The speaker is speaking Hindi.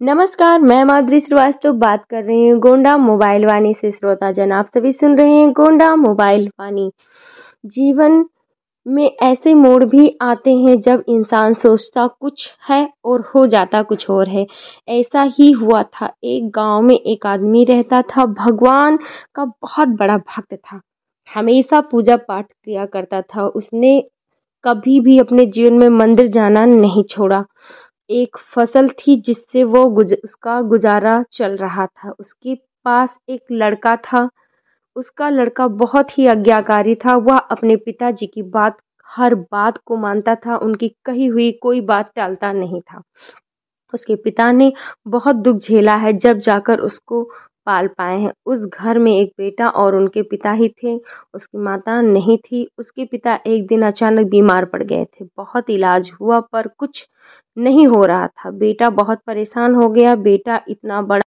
नमस्कार, मैं माधुरी श्रीवास्तव बात कर रही हूँ गोंडा मोबाइल वाणी से। श्रोताजन आप सभी सुन रहे हैं गोंडा मोबाइल वाणी। जीवन में ऐसे मोड़ भी आते हैं जब इंसान सोचता कुछ है और हो जाता कुछ और है। ऐसा ही हुआ था। एक गांव में एक आदमी रहता था, भगवान का बहुत बड़ा भक्त था, हमेशा पूजा पाठ किया करता था। उसने कभी भी अपने जीवन में मंदिर जाना नहीं छोड़ा। एक फसल थी जिससे वो उसका गुजारा चल रहा था। उसके पास एक लड़का था। उसका लड़का बहुत ही आज्ञाकारी था। वह अपने पिताजी की बात, हर बात को मानता था। उनकी कही हुई कोई बात टालता नहीं था। उसके पिता ने बहुत दुख झेला है, जब जाकर उसको पाल पाए हैं। उस घर में एक बेटा और उनके पिता ही थे। उसकी माता नहीं थी। उसके पिता एक दिन अचानक बीमार पड़ गए थे। बहुत इलाज हुआ पर कुछ नहीं हो रहा था। बेटा बहुत परेशान हो गया। बेटा इतना बड़ा